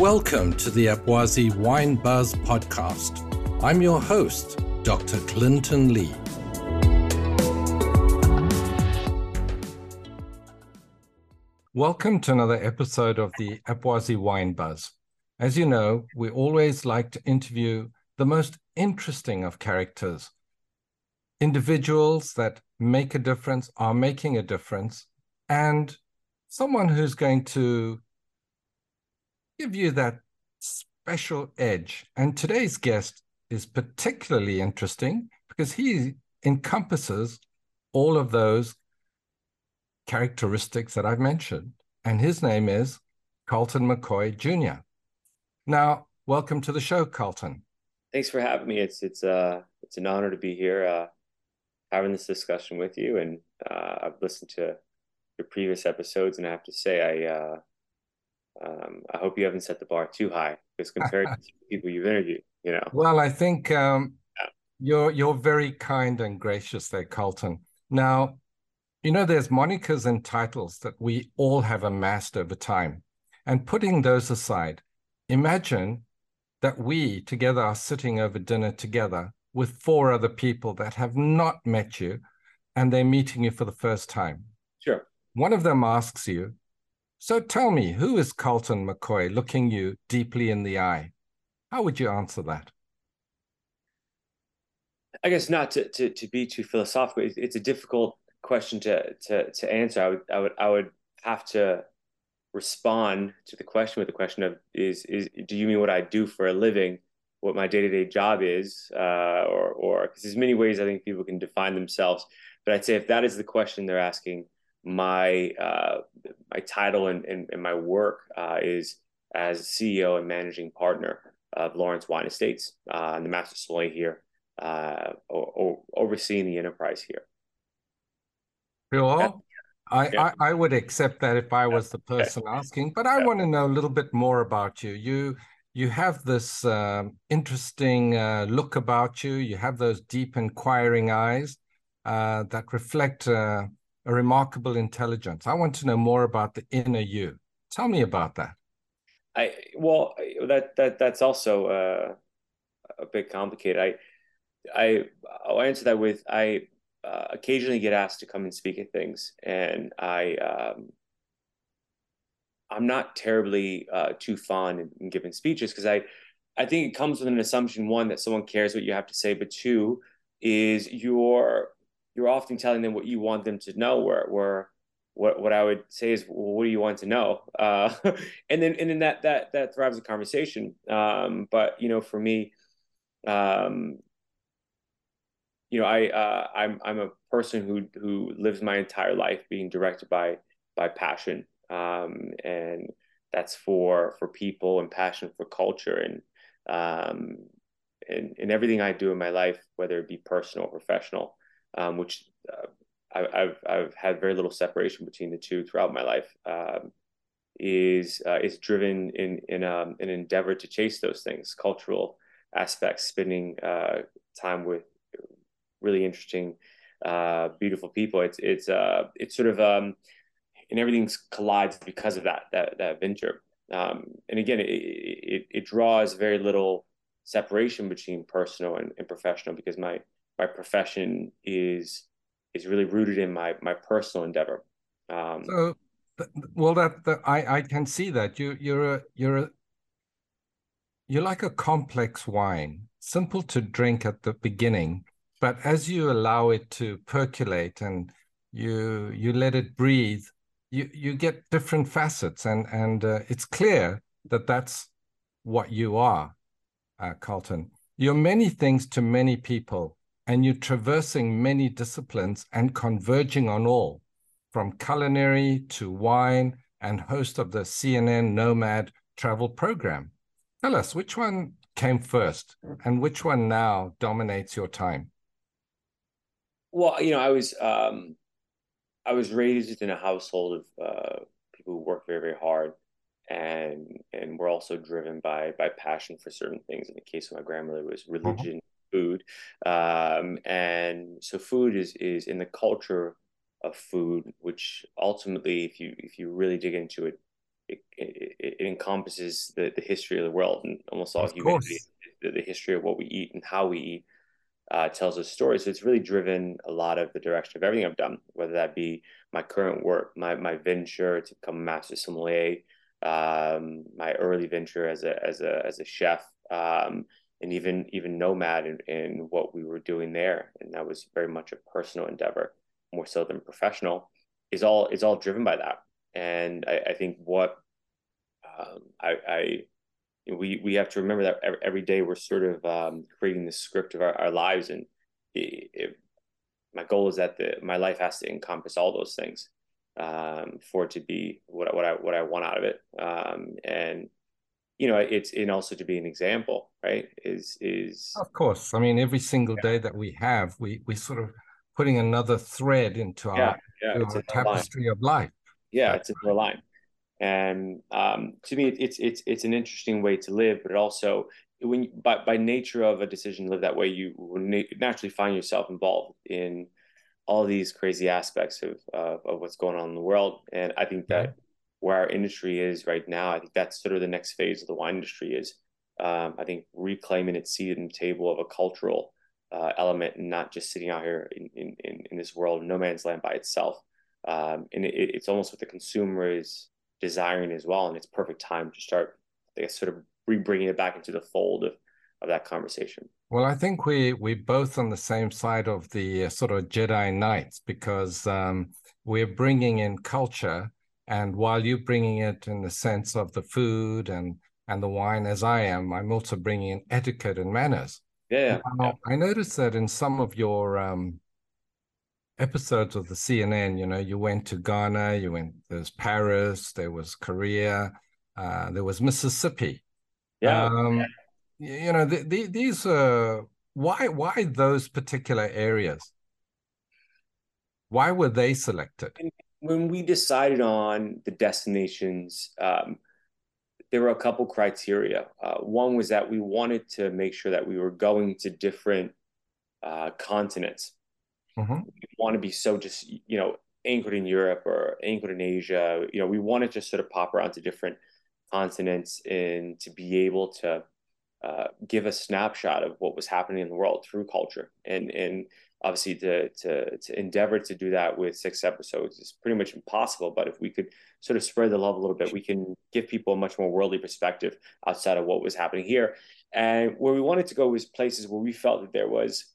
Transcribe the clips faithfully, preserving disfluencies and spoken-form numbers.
Welcome to the Abwazi Wine Buzz podcast. I'm your host, Doctor Clinton Lee. Welcome to another episode of the Abwazi Wine Buzz. As you know, we always like to interview the most interesting of characters, individuals that make a difference, are making a difference, and someone who's going to give you that special edge. And today's guest is particularly interesting because he encompasses all of those characteristics that I've mentioned. And his name is Carlton McCoy Junior Now, welcome to the show, Carlton. Thanks for having me. It's it's uh it's an honor to be here, uh, having this discussion with you. And uh, I've listened to your previous episodes, and I have to say, I uh, um, I hope you haven't set the bar too high, because compared to people you've interviewed, you know. Well, I think um, yeah. you're you're very kind and gracious there, Carlton. Now, you know, there's monikers and titles that we all have amassed over time. And putting those aside, imagine that we together are sitting over dinner together with four other people that have not met you, and they're meeting you for the first time. Sure. One of them asks you, so tell me, who is Carlton McCoy, looking you deeply in the eye? How would you answer that? I guess not to to, to be too philosophical. It's, it's a difficult question to to to answer. I would I would I would have to respond to the question with the question of is is do you mean what I do for a living, what my day-to-day job is, uh, or or because there's many ways I think people can define themselves. But I'd say if that is the question they're asking, my uh, my title and, and, and my work uh, is as C E O and managing partner of Lawrence Wine Estates, uh, and the master sommelier here, uh, or, or overseeing the enterprise here. Sure. I, Yeah. I, I would accept that if I was the Okay. person asking, but I Yeah. want to know a little bit more about you. You you have this um, interesting uh, look about you. You have those deep, inquiring eyes uh, that reflect uh, a remarkable intelligence. I want to know more about the inner you. Tell me about that. I well that that that's also uh, a bit complicated. I I I'll answer that with I uh, occasionally get asked to come and speak at things, and I um, I'm not terribly uh, too fond in, in giving speeches, because I I think it comes with an assumption, one, that someone cares what you have to say, but two is you're you're often telling them what you want them to know. Where where what what I would say is, well, what do you want to know? Uh, and then and then that that that thrives a conversation. Um, but you know, for me, um, you know, I uh, I'm I'm a person who who lives my entire life being directed by by passion, um, and that's for for people and passion for culture, and um, and and everything I do in my life, whether it be personal or professional, um, which uh, I, I've I've had very little separation between the two throughout my life, um, is uh, is driven in in um, an endeavor to chase those things, cultural aspects, spending uh, time with really interesting, uh, beautiful people. It's it's uh, it's sort of um, and everything collides because of that that that venture. Um, and again, it, it it draws very little separation between personal and, and professional, because my my profession is is really rooted in my my personal endeavor. Um, So, well, that, that I I can see that you you're a you're a you're like a complex wine, simple to drink at the beginning, but as you allow it to percolate and you you let it breathe, you you get different facets, and and uh, it's clear that that's what you are, uh, Carlton. You're many things to many people, and you're traversing many disciplines and converging on all, from culinary to wine, and host of the C N N Nomad travel program. Tell us, which one came first and which one now dominates your time? well, you know, I was um, I was raised in a household of uh, people who work very, very hard, and and were also driven by by passion for certain things. In the case of my grandmother, it was Mhm. religion, food, um, and so food is is in the culture of food, which ultimately, if you if you really dig into it, it, it, it encompasses the, the history of the world and almost all Of humanity. course. The, the history of what we eat and how we eat uh, tells a story. So it's really driven a lot of the direction of everything I've done, whether that be my current work, my my venture to become a master sommelier, um, my early venture as a as a as a chef, um, and even even Nomad in, in what we were doing there, and that was very much a personal endeavor, more so than professional. Is all is all driven by that, and I, I think what um, I, I we we have to remember that every, every day we're sort of um, creating the script of our, our lives, and it, it, my goal is that the my life has to encompass all those things um, for it to be what what I what I want out of it, um, and you know it's and also to be an example, right? Is is Of course. I mean, every single day that we have, we we sort of putting another thread into yeah, our yeah, to it's our another line. tapestry of life. Yeah, That it's another line. And um, to me, it's it's it's an interesting way to live, but it also when you, by by nature of a decision to live that way, you will naturally find yourself involved in all these crazy aspects of uh, of what's going on in the world. And I think yeah. that where our industry is right now, I think that's sort of the next phase of the wine industry is. Um, I think reclaiming its seat in the table of a cultural uh, element and not just sitting out here in, in, in this world of no man's land by itself. Um, and it, it's almost what the consumer is desiring as well. And it's perfect time to start, I guess, sort of re-bringing it back into the fold of, of that conversation. Well, I think we we both on the same side of the uh, sort of Jedi Knights because um, we're bringing in culture, and while you're bringing it in the sense of the food and and the wine, as I am, I'm also bringing in etiquette and manners. Yeah, yeah, Now, I noticed that in some of your um, episodes of the C N N, you know, you went to Ghana, you went, there's Paris, there was Korea, uh, there was Mississippi. yeah. Um, you know, the, the, these uh, why why those particular areas? Why were they selected? And when we decided on the destinations, um, there were a couple criteria. Uh, one was that we wanted to make sure that we were going to different uh, continents. Hmm. We want to be so just, you know, anchored in Europe or anchored in Asia. You know, we want to just sort of pop around to different continents and to be able to uh, give a snapshot of what was happening in the world through culture. And and obviously to to to endeavor to do that with six episodes is pretty much impossible. But if we could sort of spread the love a little bit, we can give people a much more worldly perspective outside of what was happening here. And where we wanted to go was places where we felt that there was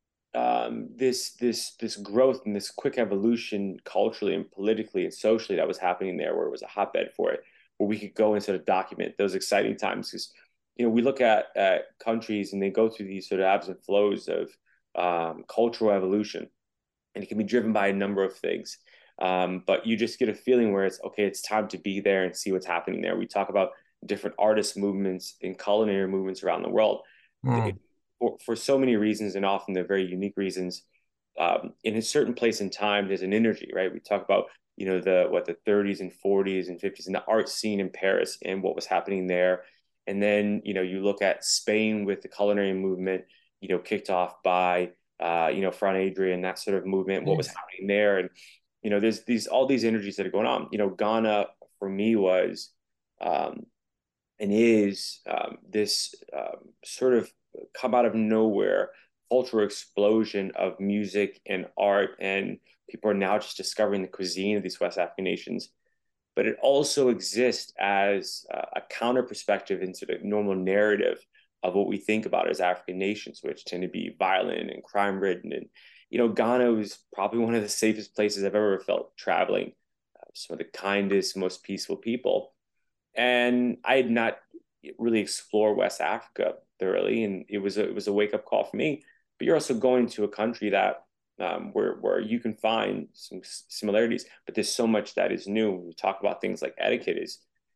um, this this this growth and this quick evolution culturally and politically and socially that was happening there, where it was a hotbed for it, where we could go and sort of document those exciting times. Because you know we look at, at countries and they go through these sort of ebbs and flows of um, cultural evolution, and it can be driven by a number of things. Um, but you just get a feeling where it's okay, it's time to be there and see what's happening there. We talk about different artist movements and culinary movements around the world. Mm. For, for so many reasons, and often they're very unique reasons. Um, in a certain place and time, there's an energy, right? We talk about you know the what the thirties and forties and fifties and the art scene in Paris and what was happening there, and then you know you look at Spain with the culinary movement, you know, kicked off by uh, you know Fran Adrian, that sort of movement, what was Yes. happening there, and you know there's these all these energies that are going on. You know, Ghana for me was um, and is um, this um, sort of come out of nowhere cultural explosion of music and art, and people are now just discovering the cuisine of these West African nations. But it also exists as uh, a counter perspective into the normal narrative of what we think about as African nations, which tend to be violent and crime ridden. And you know, Ghana was probably one of the safest places I've ever felt traveling. Uh, some of the kindest, most peaceful people, and I had not really explored West Africa thoroughly, and it was a, it was a wake up call for me. But you're also going to a country that um, where where you can find some similarities, but there's so much that is new. When we talk about things like etiquette, is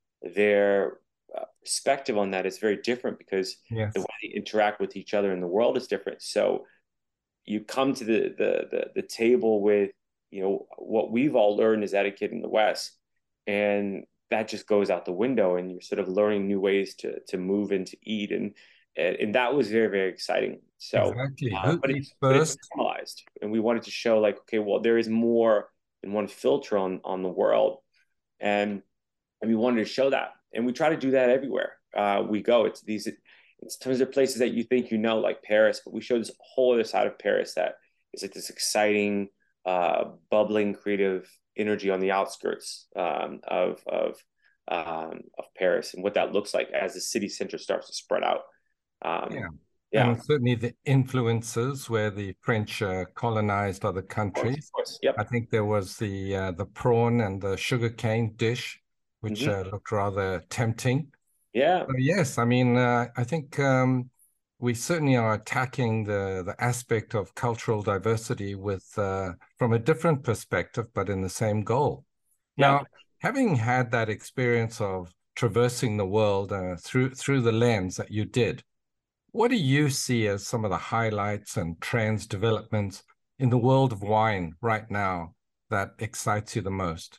their uh, perspective on that is very different because the way Yes. they interact with each other in the world is different. So you come to the the the, the table with you know what we've all learned is etiquette in the West, and that just goes out the window, and you're sort of learning new ways to to move and to eat, and and, and that was very very exciting. So, Exactly. uh, Who but eats it's but it's first? normalized, and we wanted to show like okay, well there is more than one filter on on the world, and and we wanted to show that. And we try to do that everywhere uh, we go. It's these, it's tons of places that you think you know, like Paris, but we show this whole other side of Paris that is like this exciting, uh, bubbling, creative energy on the outskirts um, of of um, of Paris, and what that looks like as the city center starts to spread out. Yeah. Um, yeah, And certainly the influences where the French uh, colonized other of course, countries. of course. Yep. I think there was the uh, the prawn and the sugarcane dish, which Hmm. uh, looked rather tempting. Yeah. So yes, I mean, uh, I think um, we certainly are attacking the the aspect of cultural diversity with uh, from a different perspective, but in the same goal. Yeah. Now, having had that experience of traversing the world uh, through through the lens that you did, what do you see as some of the highlights and trends developments in the world of wine right now that excites you the most?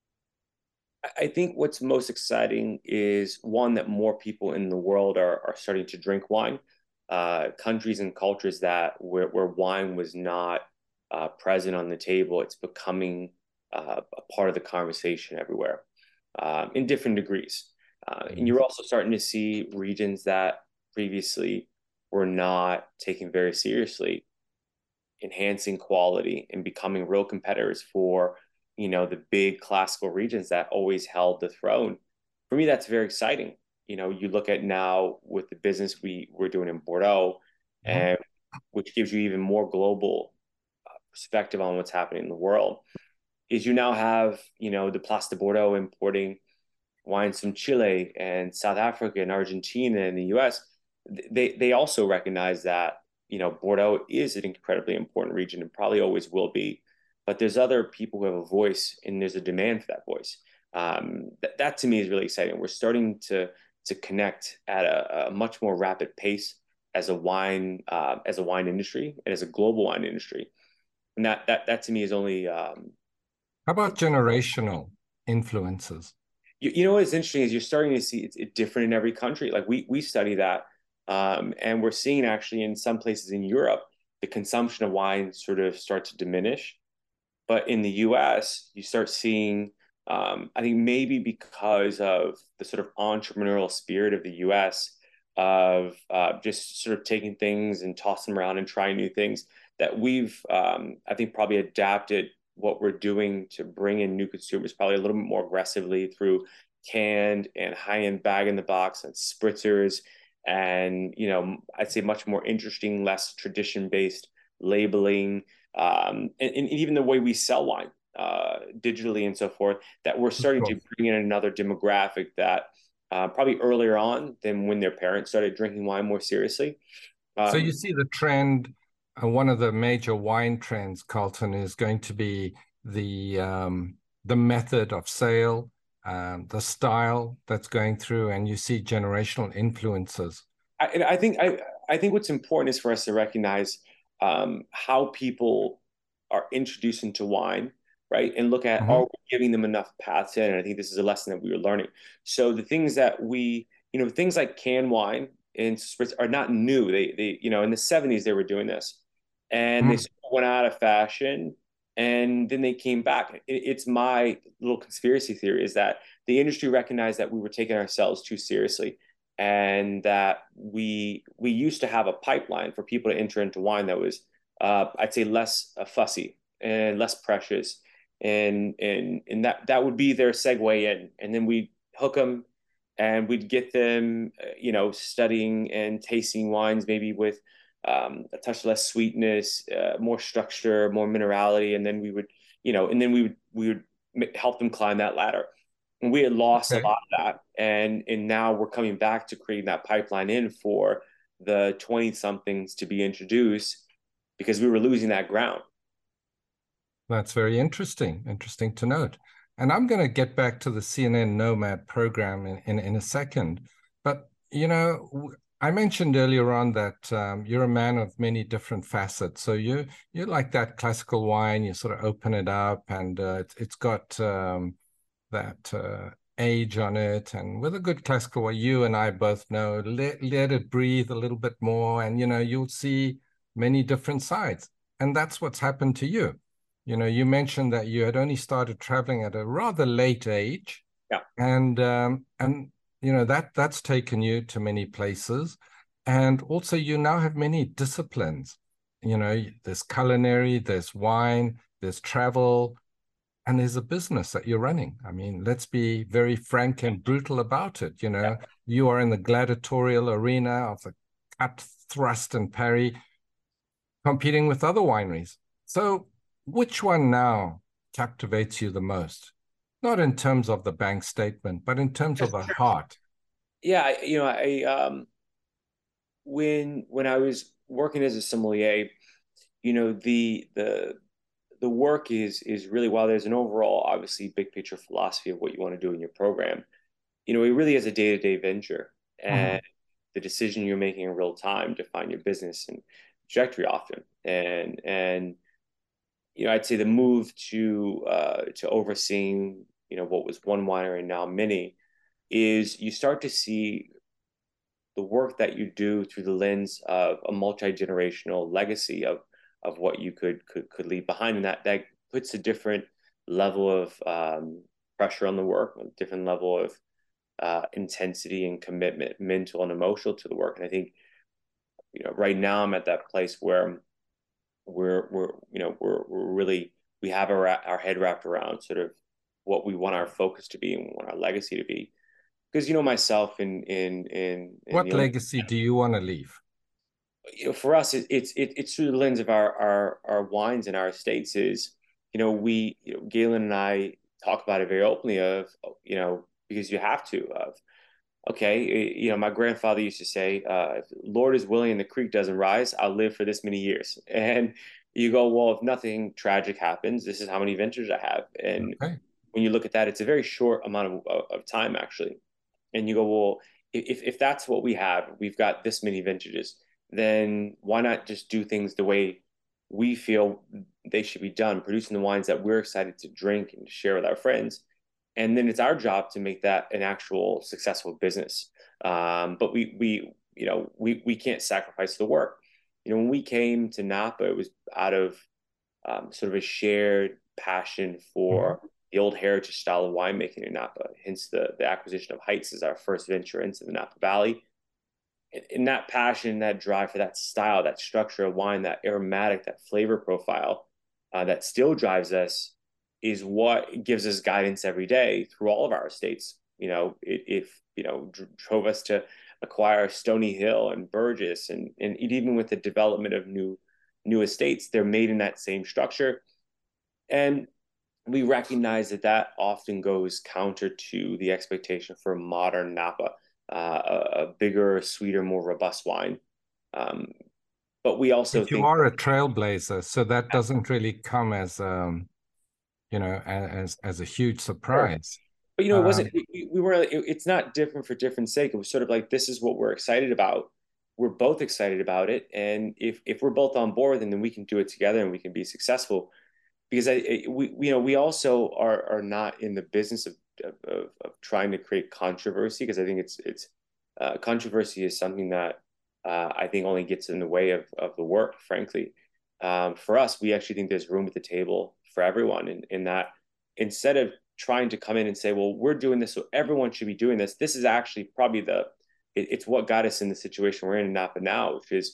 I think what's most exciting is one that more people in the world are are starting to drink wine. Uh, countries and cultures that where where wine was not uh, present on the table, it's becoming uh, a part of the conversation everywhere, um, in different degrees. Uh, and you're also starting to see regions that previously were not taken very seriously, enhancing quality and becoming real competitors for, you know, the big classical regions that always held the throne. For me, that's very exciting. You know, you look at now with the business we we're doing in Bordeaux, Mhm. and which gives you even more global uh, perspective on what's happening in the world. Is you now have, you know, the Place de Bordeaux importing wines from Chile and South Africa and Argentina and the U S. They they also recognize that, you know, Bordeaux is an incredibly important region and probably always will be. But there's other people who have a voice, and there's a demand for that voice. Um, that, that to me is really exciting. We're starting to to connect at a, a much more rapid pace as a wine uh, as a wine industry and as a global wine industry. And that that that to me is only um, How about generational influences? you, you know what's interesting is you're starting to see it's, it's different in every country. Like we we study that, um, and we're seeing actually in some places in Europe the consumption of wine sort of start to diminish. But in the U S, you start seeing, um, I think maybe because of the sort of entrepreneurial spirit of the U S, of uh, just sort of taking things and tossing them around and trying new things, that we've, um, I think, probably adapted what we're doing to bring in new consumers probably a little bit more aggressively through canned and high-end bag in the box and spritzers, and, you know, I'd say much more interesting, less tradition-based labeling, um, and, and even the way we sell wine uh, digitally and so forth, that we're Of starting to course. bring in another demographic that uh, probably earlier on than when their parents started drinking wine more seriously. So you Um, see the trend, uh, one of the major wine trends, Carlton, is going to be the um, the method of sale, um, the style that's going through, and you see generational influences. I, I think I, I think what's important is for us to recognize um, how people are introduced into wine, right? And look at, are Mhm. we giving them enough paths in? And I think this is a lesson that we were learning. So the things that we, you know, things like canned wine and spirits are not new. They, they, you know, in the seventies they were doing this, and they Mm. sort of went out of fashion, and then they came back. It, it's my little conspiracy theory is that the industry recognized that we were taking ourselves too seriously, and that we we used to have a pipeline for people to enter into wine that was, uh, I'd say, less uh, fussy and less precious, and and and that that would be their segue in, and then we hook them, and we'd get them, uh, you know, studying and tasting wines maybe with um, a touch less sweetness, uh, more structure, more minerality, and then we would, you know, and then we would we would help them climb that ladder. And we had lost a Okay. lot of that, and and now we're coming back to creating that pipeline in for the twenty somethings to be introduced, because we were losing that ground. That's very interesting. Interesting to note. And I'm going to get back to the C N N Nomad program in, in, in a second. But, you know, I mentioned earlier on that um, you're a man of many different facets. So you you like that classical wine, you sort of open it up and uh, it's, it's got um, that uh, age on it. And with a good classical wine, you and I both know, let, let it breathe a little bit more and, you know, you'll see many different sides. And that's what's happened to you. You know, you mentioned that you had only started traveling at a rather late age, Yeah. And um, and you know that that's taken you to many places, and also you now have many disciplines. You know, there's culinary, there's wine, there's travel, and there's a business that you're running. I mean, let's be very frank and brutal about it. You know, you are in the gladiatorial arena of the cut, thrust, and parry, competing with other wineries. So, which one now captivates you the most? Not in terms of the bank statement, but in terms of the heart. Yeah, I, you know, I um when when I was working as a sommelier, you know, the the the work is is really, while there's an overall obviously big picture philosophy of what you want to do in your program, you know, it really is a day-to-day venture. Mm-hmm. And the decision you're making in real time define your business and trajectory often. And and you know, I'd say the move to uh to overseeing, you know, what was one winery and now many, is you start to see the work that you do through the lens of a multi-generational legacy of of what you could could could leave behind, and that that puts a different level of um, pressure on the work, a different level of uh, intensity and commitment, mental and emotional, to the work. And I think, you know, right now I'm at that place where we're we're you know we're we're really, we have our our head wrapped around sort of what we want our focus to be and we want our legacy to be. Because, you know, myself in in in in What the only, legacy do you want to leave? you know, for us, it, it's it, it's through the lens of our our our wines and our estates. Is, you know, we, you know, Galen and I talk about it very openly. Of, you know, because you have to. Of, okay, you know, my grandfather used to say, uh, if Lord is willing and the creek doesn't rise, I'll live for this many years. And you go, well, if nothing tragic happens, this is how many ventures I have. And Okay. when you look at that, it's a very short amount of, of time, actually. And you go, well, if, if that's what we have, we've got this many vintages, then why not just do things the way we feel they should be done, producing the wines that we're excited to drink and to share with our friends. And then it's our job to make that an actual successful business. Um, but we, we, you know, we, we can't sacrifice the work. You know, when we came to Napa, it was out of um, sort of a shared passion Mm-hmm. for the old heritage style of winemaking in Napa. Hence the the acquisition of Heights as our first venture into the Napa Valley. And, and that passion, that drive for that style, that structure of wine, that aromatic, that flavor profile, uh, that still drives us, is what gives us guidance every day through all of our estates. You know, it, if you know, drove us to acquire Stony Hill and Burgess, and and even with the development of new new estates, they're made in that same structure. And we recognize that that often goes counter to the expectation for modern Napa, uh, a, a bigger, sweeter, more robust wine. Um, but we also But you think, are a trailblazer, so that doesn't really come as um, you know, as as a huge sure. surprise. But, you know, it wasn't, Um, we, we were, it, it's not different for different sake. It was sort of like, this is what we're excited about. We're both excited about it. And if, if we're both on board, then, then we can do it together and we can be successful. Because I, we, you know, we also are are not in the business of of, of trying to create controversy, because I think it's it's uh, controversy is something that uh, I think only gets in the way of of the work. Frankly, um, for us, we actually think there's room at the table for everyone, in, in that instead of trying to come in and say, well, we're doing this, so everyone should be doing this. This is actually probably the it, it's what got us in the situation we're in Napa now, which is,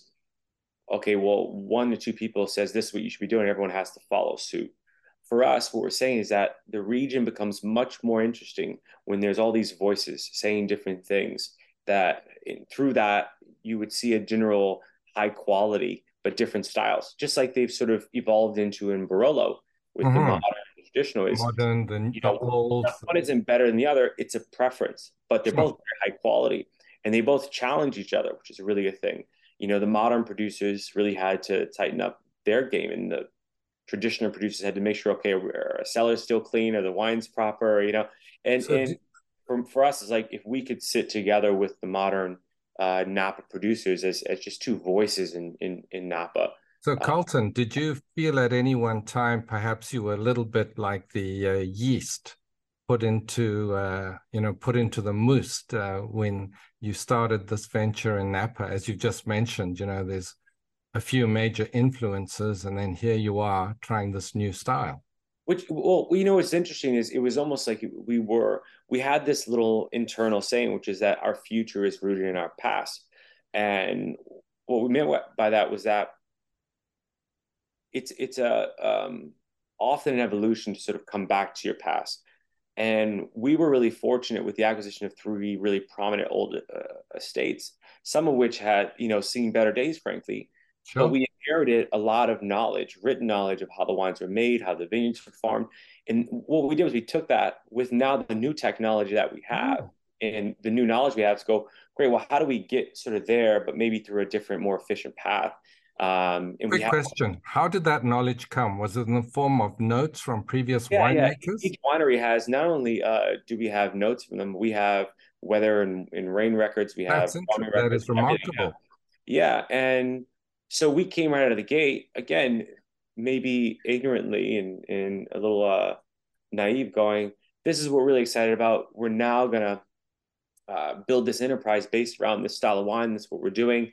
okay, well, one to two people says this is what you should be doing, everyone has to follow suit. For us, what we're saying is that the region becomes much more interesting when there's all these voices saying different things, that in, through that you would see a general high quality but different styles, just like they've sort of evolved into in Barolo with the modern mhm. and the traditional. Is, Modern, the you the know, old. one isn't better than the other, it's a preference, but they're Sure. both very high quality, and they both challenge each other, which is really a thing. You know, the modern producers really had to tighten up their game, and the traditional producers had to make sure, okay, are our cellars still clean, are the wines proper, you know. And So, and do, for, for us, it's like, if we could sit together with the modern uh, Napa producers as, as just two voices in in, in Napa. so uh, Carlton, did you feel at any one time perhaps you were a little bit like the uh, yeast put into, uh, you know, put into the mousse uh, when you started this venture in Napa? As you just mentioned, you know, there's a few major influences, and then here you are trying this new style. Which, well, you know, what's interesting is it was almost like we were, we had this little internal saying, which is that our future is rooted in our past. And what we meant by that was that it's, it's a, um, often an evolution to sort of come back to your past. And we were really fortunate with the acquisition of three really prominent old uh, estates, some of which had, you know, seen better days, frankly. But Sure. we inherited a lot of knowledge, written knowledge of how the wines were made, how the vineyards were farmed. And what we did was we took that with now the new technology that we have Oh, and the new knowledge we have to go, great, well, how do we get sort of there, but maybe through a different, more efficient path? Um, and we quick have question. How did that knowledge come? Was it in the form of notes from previous Yeah, yeah. winemakers? Each winery has not only uh, do we have notes from them, we have weather and, and rain records, we have That's interesting. farming That records, is everything. remarkable. Yeah, and so we came right out of the gate again, maybe ignorantly and and a little uh, naive, going, "This is what we're really excited about. We're now gonna uh, build this enterprise based around this style of wine. That's what we're doing."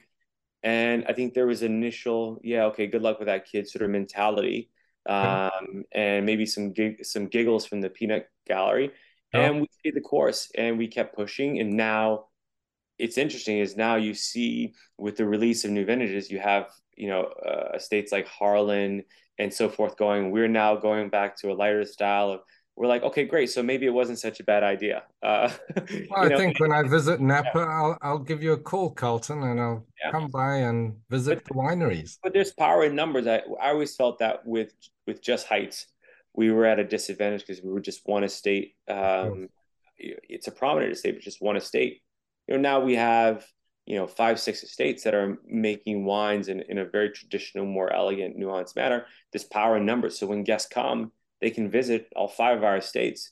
And I think there was initial, yeah, okay, good luck with that kid sort of mentality, Okay. um, and maybe some gig some giggles from the peanut gallery. Sure. And we stayed the course and we kept pushing. And now it's interesting is now you see with the release of new vintages, you have, you know, uh, estates like Harlan and so forth going. We're now going back to a lighter style of, we're like, okay, great. So maybe it wasn't such a bad idea. Uh, Well, you I know, think when I visit yeah, Napa, I'll I'll give you a call, Carlton, and I'll yeah. come by and But visit the wineries. but there's power in numbers. I I always felt that with with just Heights, we were at a disadvantage because we were just one estate. Of course. Um, it's a prominent estate, but just one estate. You know, now we have, you know, five, six estates that are making wines in, in a very traditional, more elegant, nuanced manner. There's power in numbers. So when guests come, they can visit all five of our estates,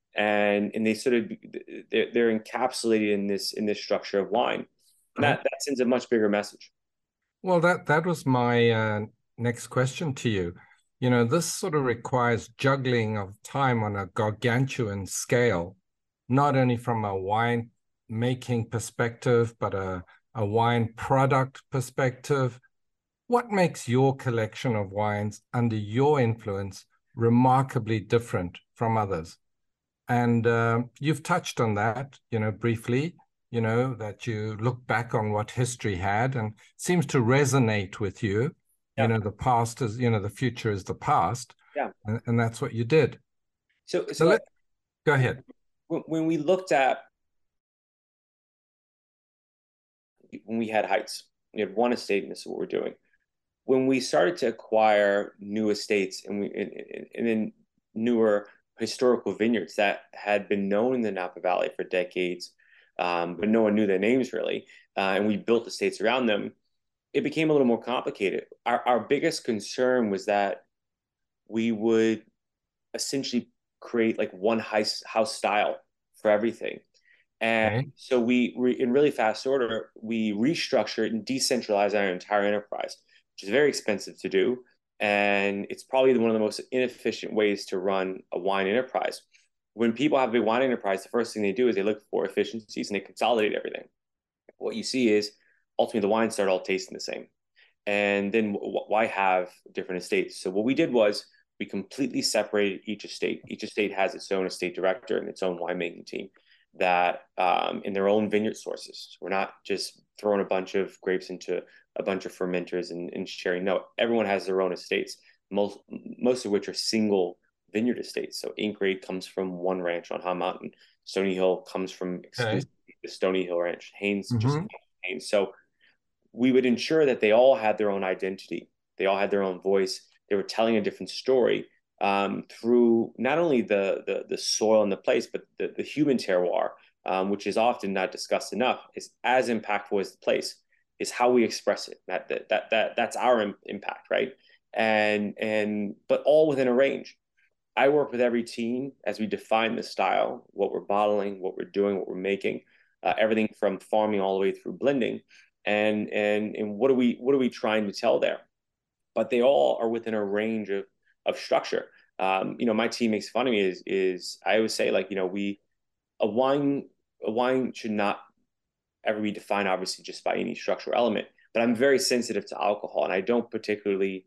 and and they sort of they're, they're encapsulated in this in this structure of wine. And Okay. that that sends a much bigger message. Well, that that was my uh, next question to you. You know, this sort of requires juggling of time on a gargantuan scale, not only from a wine making perspective, but a, a wine product perspective. What makes your collection of wines under your influence remarkably different from others? And uh, you've touched on that, you know, briefly, you know, that you look back on what history had and seems to resonate with you. You Yeah, know, the past is, you know, the future is the past. yeah. And, and that's what you did. So So so I, let go ahead. when, when we looked at when we had Heights, we had one estate, and this is what we're doing. When we started to acquire new estates and we and, and then newer historical vineyards that had been known in the Napa Valley for decades, um, but no one knew their names really, uh, and we built estates around them, it became a little more complicated. Our our biggest concern was that we would essentially create like one house house style for everything. And Okay. so we, we in really fast order, we restructured and decentralized our entire enterprise, which is very expensive to do. And it's probably one of the most inefficient ways to run a wine enterprise. When people have a wine enterprise, the first thing they do is they look for efficiencies and they consolidate everything. What you see is ultimately the wines start all tasting the same. And then why have different estates? So what we did was we completely separated each estate. Each estate has its own estate director and its own winemaking team that um, in their own vineyard sources. So we're not just throwing a bunch of grapes into a bunch of fermenters and, and sharing. No, everyone has their own estates, most most of which are single vineyard estates. So Inkrate comes from one ranch on High Mountain. Stony Hill comes from Okay. exclusively the Stony Hill Ranch. Haynes just Mm-hmm. Haynes. So we would ensure that they all had their own identity. They all had their own voice. They were telling a different story um, through not only the, the the soil and the place, but the, the human terroir, um, which is often not discussed enough, is as impactful as the place. Is how we express it. That that that, that that's our impact, right? And and but all within a range. I work with every team as we define the style, what we're bottling, what we're doing, what we're making, uh, everything from farming all the way through blending, and and and what are we what are we trying to tell there? But they all are within a range of of structure. Um, you know, my team makes fun of me is is I always say like you know we a wine a wine should not ever be defined obviously just by any structural element. But I'm very sensitive to alcohol, and I don't particularly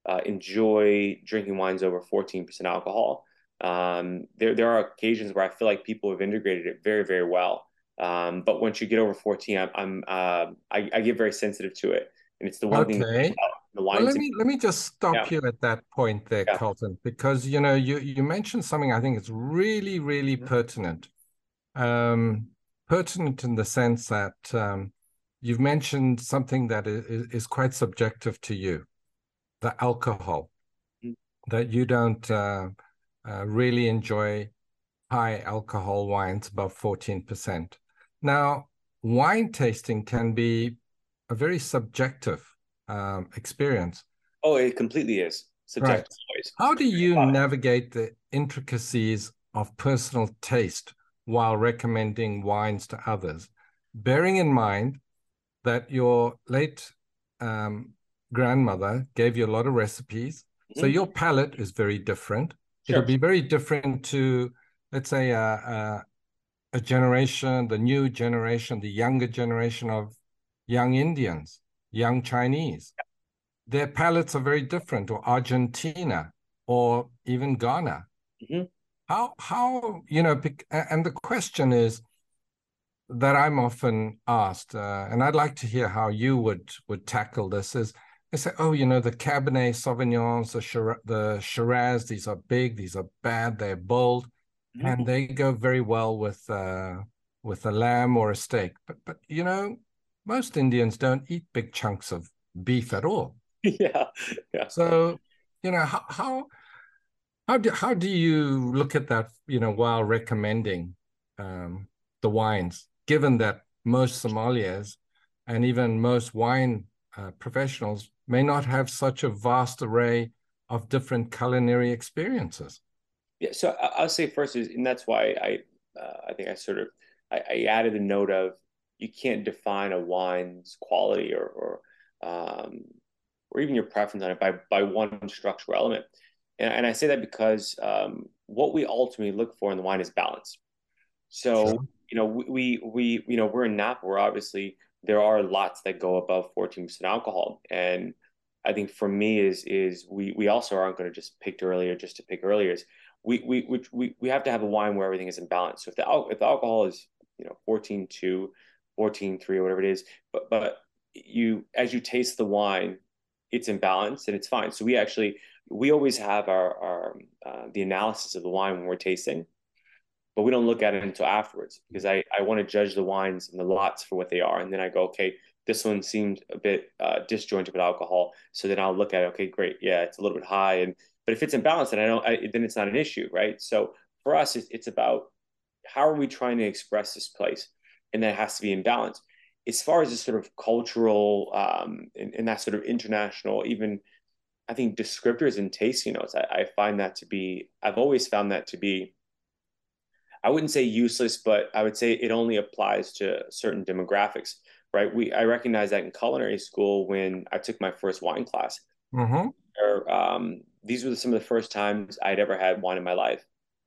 uh, enjoy drinking wines over fourteen percent alcohol. Um, there, there are occasions where I feel like people have integrated it very, very well. Um, but once you get over fourteen, I'm, I'm uh, I, I get very sensitive to it, and it's the one thing Okay. the Well, let wines. me let me just stop Yeah, you at that point there, yeah. Carlton, because you know you you mentioned something I think is really, really Mhm. pertinent. Um, pertinent in the sense that um, you've mentioned something that is, is quite subjective to you, the alcohol, that you don't uh, uh, really enjoy high alcohol wines above fourteen percent. Now, wine tasting can be a very subjective um, experience. Oh, it completely is Right. subjective always. How do you navigate the intricacies of personal taste while recommending wines to others, bearing in mind that your late um, grandmother gave you a lot of recipes? So Mhm. your palate is very different. It'll Sure. be very different to, let's say, a, a, a generation, the new generation, the younger generation of young Indians, young Chinese. Their palates are very different, or Argentina, or even Ghana. Mhm. How, how, you know, and the question is that I'm often asked, uh, and I'd like to hear how you would would tackle this, is they say, oh, you know, the Cabernet Sauvignons, the, Shiraz, the Shiraz, these are big, these are bad, they're bold, Mhm. and they go very well with uh, with a lamb or a steak. But, but, you know, most Indians don't eat big chunks of beef at all. Yeah, yeah. So, you know, how how how do how do you look at that, you know, while recommending um, the wines, given that most sommeliers and even most wine uh, professionals may not have such a vast array of different culinary experiences? Yeah, so I- I'll say first is, and that's why I, uh, I think I sort of, I, I added a note of you can't define a wine's quality or, or, um, or even your preference on it by by one structural element. And, and I say that because um, what we ultimately look for in the wine is balance. So, Sure. you know, we, we, we you know, we're in Napa where obviously there are lots that go above fourteen percent alcohol. And I think for me is, is we, we also aren't going to just pick earlier just to pick earlier. We, we, we, we have to have a wine where everything is in balance. So if the, if the alcohol is, you know, fourteen two, fourteen three, or whatever it is, but, but you, as you taste the wine, it's in balance and it's fine. So we actually, we always have our, our, uh, the analysis of the wine when we're tasting, but we don't look at it until afterwards because I, I want to judge the wines and the lots for what they are. And then I go, okay, this one seemed a bit uh, disjointed with alcohol. So then I'll look at it, okay, great. Yeah, it's a little bit high. And but if it's in balance, then I don't, I, then it's not an issue, right? So for us, it's, it's about how are we trying to express this place? And that has to be in balance. As far as this sort of cultural um, and, and that sort of international, even I think descriptors and tasting notes, I, I find that to be, I've always found that to be I wouldn't say useless, but I would say it only applies to certain demographics, right? We I recognize that in culinary school when I took my first wine class. Mm-hmm. Or, um, these were some of the first times I'd ever had wine in my life,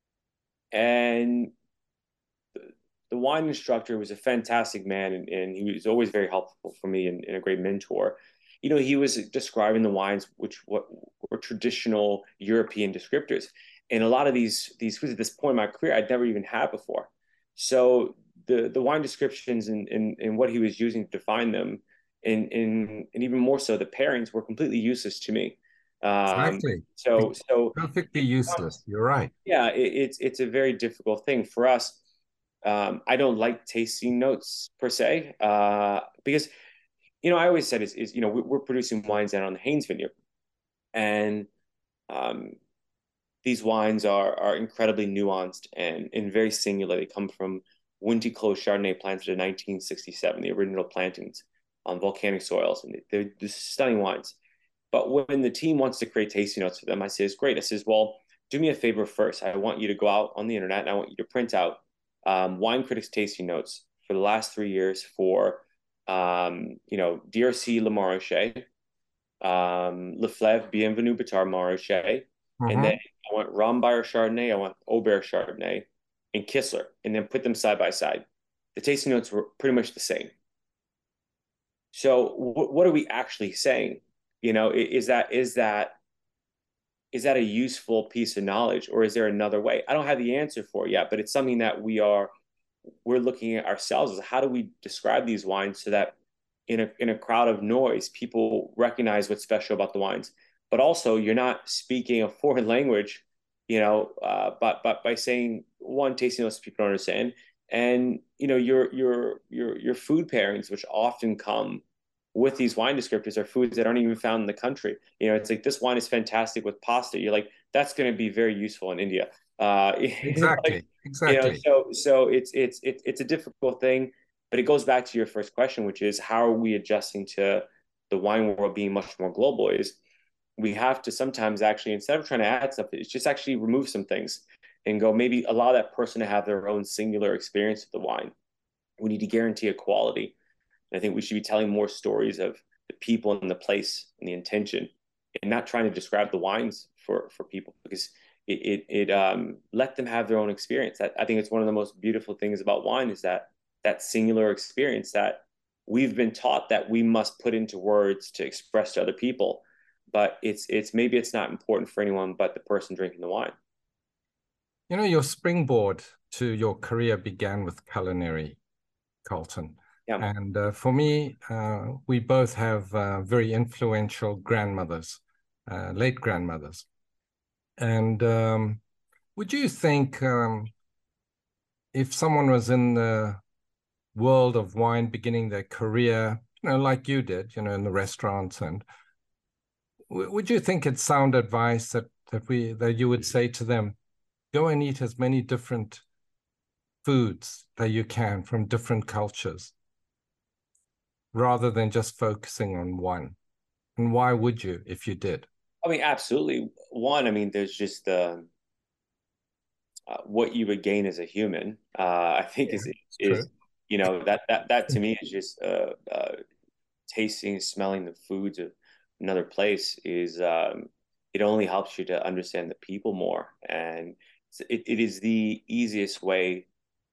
and the, the wine instructor was a fantastic man, and, and he was always very helpful for me and, and a great mentor. You know, he was describing the wines which what were traditional European descriptors, and a lot of these these foods at this point in my career I'd never even had before. So the the wine descriptions and and, and what he was using to define them, and, and and even more so the pairings were completely useless to me. Um, Exactly. so It's so perfectly it useless. becomes You're right. yeah, it, it's it's a very difficult thing for us. Um, I don't like tasting notes per se, uh, because you know I always said is, is you know we, we're producing wines down on the Haynes Vineyard, and um, these wines are are incredibly nuanced and and very singular. They come from Winty Close Chardonnay planted in nineteen sixty-seven, the original plantings on volcanic soils, and they're, they're stunning wines. But when the team wants to create tasting notes for them, I say it's great. I says, well, do me a favor first. I want you to go out on the internet and I want you to print out um, wine critics tasting notes for the last three years for um, you know D R C Le Marochet, um, Le Fleuve Bienvenue Bitar Marochet, and then Mm-hmm. I want Rombeyer Chardonnay, I want Aubert Chardonnay, and Kistler, and then put them side by side. The tasting notes were pretty much the same. So w- what are we actually saying? You know, is that is that is that a useful piece of knowledge, or is there another way? I don't have the answer for it yet, but it's something that we are we're looking at ourselves as how do we describe these wines so that in a in a crowd of noise, people recognize what's special about the wines, but also you're not speaking a foreign language, you know, uh, but but by saying one tasting notes people don't understand, and you know your your your your food pairings, which often come with these wine descriptors, are foods that aren't even found in the country. You know, it's like this wine is fantastic with pasta. You're like, that's going to be very useful in India. Uh, like, Exactly. you know, Exactly. so so it's it's it's it's a difficult thing, but it goes back to your first question, which is how are we adjusting to the wine world being much more global? Is we have to sometimes actually, instead of trying to add stuff, it's just actually remove some things and go maybe allow that person to have their own singular experience with the wine. We need to guarantee a quality. And I think we should be telling more stories of the people and the place and the intention, and not trying to describe the wines for for people, because it it, it um, let them have their own experience. That, I think it's one of the most beautiful things about wine is that that singular experience that we've been taught that we must put into words to express to other people, but it's it's maybe it's not important for anyone but the person drinking the wine. You know, your springboard to your career began with culinary, Carlton. Yeah. And uh, for me, uh, we both have uh, very influential grandmothers, uh, late grandmothers. And um, would you think um, if someone was in the world of wine beginning their career, you know, like you did, you know, in the restaurants, and w- would you think it's sound advice that that we that you would say to them, go and eat as many different foods that you can from different cultures, rather than just focusing on one? And why would you if you did? I mean, absolutely. One, I mean, there's just the uh, what you would gain as a human. Uh, I think Yeah, is it's is true. you know that that that to me is just uh, uh, tasting, smelling the foods of another place is um, it only helps you to understand the people more, and it, it is the easiest way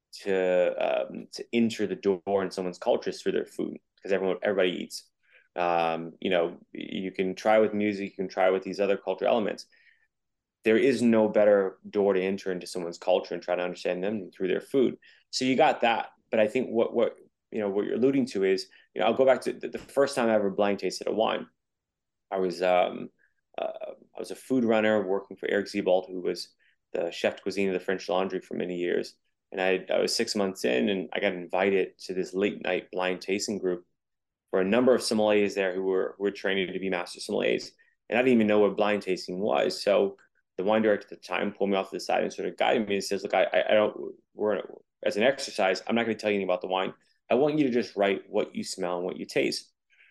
to um, to enter the door in someone's culture is through their food, because everyone everybody eats. Um, you know, you can try with music, you can try with these other cultural elements. There is no better door to enter into someone's culture and try to understand them through their food. So you got that. But I think what what you know what you're alluding to is, you know, I'll go back to the, the first time I ever blind tasted a wine. I was um uh, I was a food runner working for Eric Ziebald, who was the chef de cuisine of the French Laundry for many years. And I, I was six months in, and I got invited to this late night blind tasting group for a number of sommeliers there who were who were training to be master sommeliers. And I didn't even know what blind tasting was. So the wine director at the time pulled me off to the side and sort of guided me and says, "Look, I, I don't. We're as an exercise. I'm not going to tell you anything about the wine. I want you to just write what you smell and what you taste."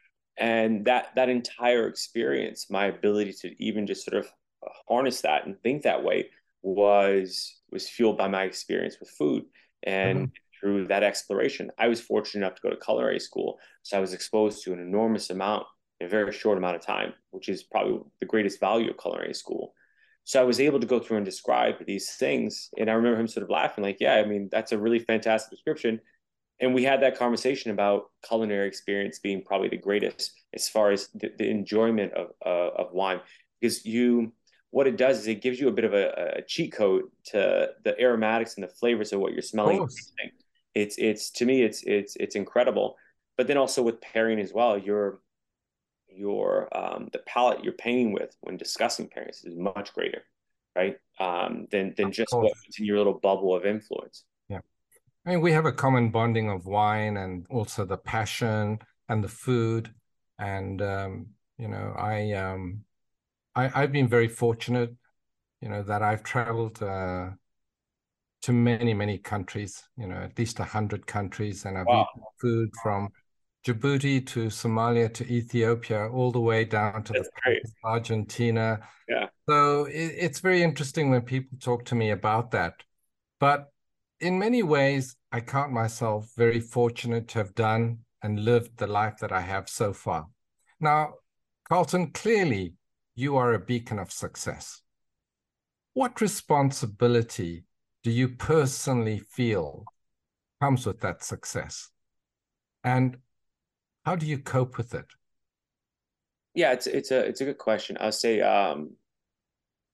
And that that entire experience, my ability to even just sort of harness that and think that way was was fueled by my experience with food. And Mhm. through that exploration, I was fortunate enough to go to culinary school, so I was exposed to an enormous amount in a very short amount of time, which is probably the greatest value of culinary school. So I was able to go through and describe these things, and I remember him sort of laughing, like, "Yeah, I mean, that's a really fantastic description." And we had that conversation about culinary experience being probably the greatest as far as the, the enjoyment of uh, of wine, because you what it does is it gives you a bit of a, a cheat code to the aromatics and the flavors of what you're Of smelling and course. tasting. It's it's to me it's it's it's incredible. But then also with pairing as well, your your um, the palette you're painting with when discussing pairings is much greater, right? Um, than than Of just course. what's in your little bubble of influence. Yeah. I mean, we have a common bonding of wine and also the passion and the food. And um, you know, I um I, I've been very fortunate, you know, that I've traveled uh, to many, many countries, you know, at least a hundred countries, and I've eaten Wow, food from Djibouti to Somalia to Ethiopia, all the way down to the that's great. pampas of Argentina. Yeah. So it, it's very interesting when people talk to me about that. But in many ways, I count myself very fortunate to have done and lived the life that I have so far. Now, Carlton, clearly you are a beacon of success. What responsibility do you personally feel comes with that success? And how do you cope with it? Yeah, it's it's a it's a good question. I'll say um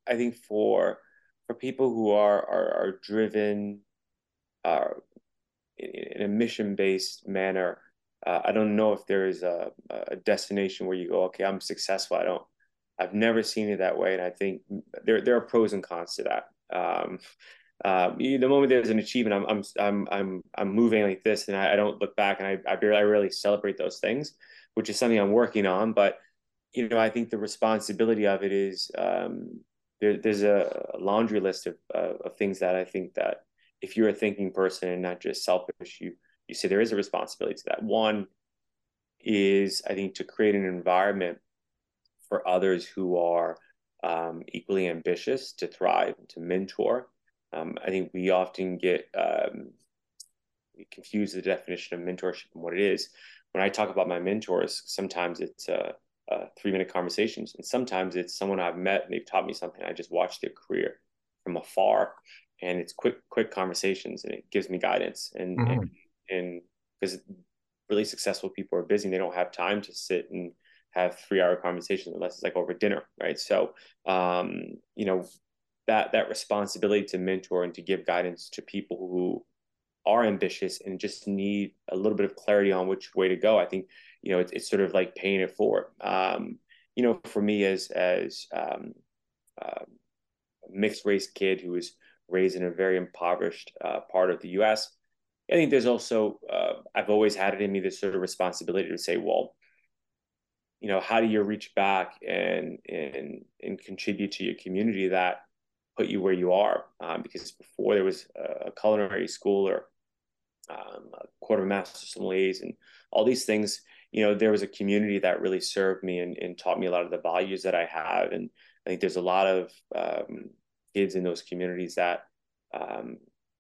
I think for for people who are are, are driven uh, in, in a mission-based manner, uh, I don't know if there is a, a destination where you go, okay, I'm successful. I don't, I've never seen it that way, and I think there there are pros and cons to that. Um, uh, the moment there's an achievement, I'm I'm I'm I'm I'm moving like this, and I, I don't look back, and I I barely I really celebrate those things, which is something I'm working on. But you know, I think the responsibility of it is um, there, there's a laundry list of uh, of things that I think that if you're a thinking person and not just selfish, you you say there is a responsibility to that. One is, I think, to create an environment for others who are um, equally ambitious to thrive, to mentor. Um, I think we often get um, we confuse the definition of mentorship and what it is. When I talk about my mentors, sometimes it's uh, uh, three minute conversations, and sometimes it's someone I've met and they've taught me something. I just watched their career from afar, and it's quick, quick conversations, and it gives me guidance. And mm-hmm. and and because really successful people are busy, and they don't have time to sit and have three hour conversations unless it's like over dinner, right? So, um, you know, that that responsibility to mentor and to give guidance to people who are ambitious and just need a little bit of clarity on which way to go. I think, you know, it's, it's sort of like paying it forward. Um, you know, for me as, as um, uh, a mixed race kid who was raised in a very impoverished uh, part of the U S, I think there's also, uh, I've always had it in me, this sort of responsibility to say, well, you know, how do you reach back and, and, and contribute to your community that put you where you are? Um, because before there was a culinary school or um, a quarter master sommeliers and all these things, you know, there was a community that really served me and, and taught me a lot of the values that I have. And I think there's a lot of um, kids in those communities that um,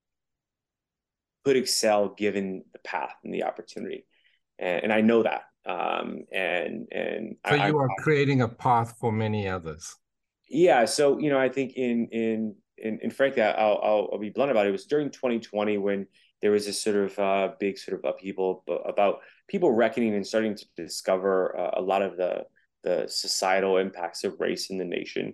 could excel given the path and the opportunity. And, and I know that. Um, and and so I, you are I, creating a path for many others. Yeah. So, you know, I think in, in, in, and frankly, I'll, I'll, I'll be blunt about it. It was during twenty twenty when there was this sort of uh, big sort of upheaval about people reckoning and starting to discover uh, a lot of the, the societal impacts of race in the nation.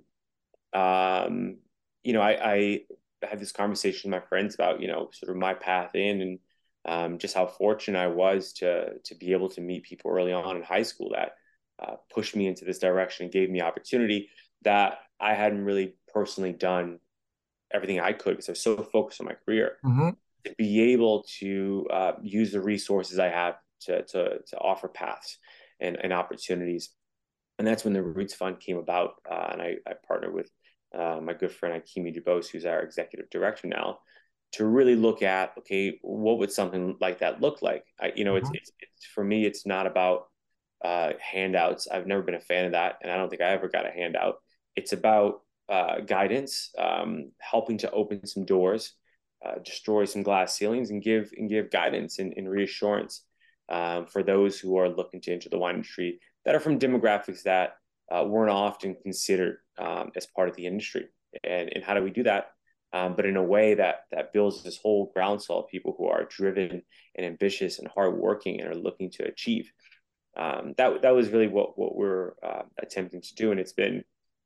Um, you know, I, I had this conversation with my friends about, you know, sort of my path in and um, just how fortunate I was to, to be able to meet people early on in high school that uh, pushed me into this direction and gave me opportunity that I hadn't really personally done everything I could because I was so focused on my career. Mm-hmm. To be able to uh, use the resources I have to, to, to offer paths and, and opportunities. And that's when the Roots Fund came about. Uh, and I, I partnered with uh, my good friend Akimi Dubose, who's our executive director now, to really look at, okay, what would something like that look like? I, you know, mm-hmm. it's, it's, it's for me, it's not about uh, handouts. I've never been a fan of that. And I don't think I ever got a handout. It's about uh, guidance, um, helping to open some doors, uh, destroy some glass ceilings, and give and give guidance and, and reassurance um, for those who are looking to enter the wine industry that are from demographics that uh, weren't often considered um, as part of the industry. And, and how do we do that? Um, but in a way that that builds this whole groundswell of people who are driven and ambitious and hardworking and are looking to achieve. Um, that that was really what what we're uh, attempting to do, and it's been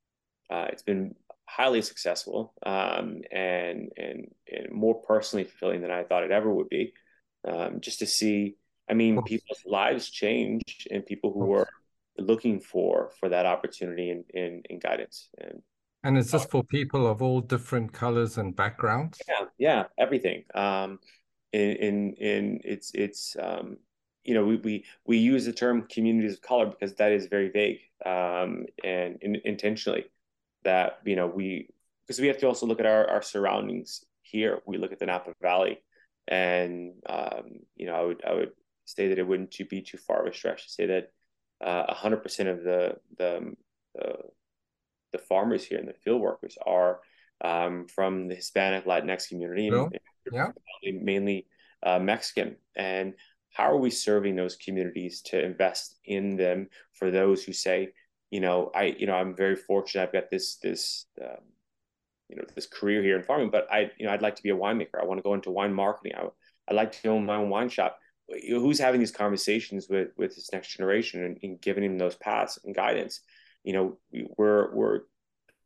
uh, it's been highly successful um, and, and and more personally fulfilling than I thought it ever would be. Um, just to see, I mean, people's lives change, and people who are looking for for that opportunity and, and, and guidance. And and it's just for people of all different colors and backgrounds. Yeah, yeah, everything. Um, in in in it's it's um, you know, we, we we use the term communities of color because that is very vague um, and, and intentionally that, you know, we, because we have to also look at our, our surroundings here. We look at the Napa Valley and, um, you know, I would, I would say that it wouldn't too, be too far of a stretch to say that uh, one hundred percent of the, the, the, the farmers here and the field workers are um, from the Hispanic Latinx community and, yeah. and mainly uh, Mexican. And how are we serving those communities to invest in them for those who say, you know, I, you know, I'm very fortunate. I've got this, this, um, you know, this career here in farming, but I, you know, I'd like to be a winemaker. I want to go into wine marketing. I, I'd like to own my own wine shop. Who's having these conversations with, with this next generation and, and giving them those paths and guidance? You know, we're, we're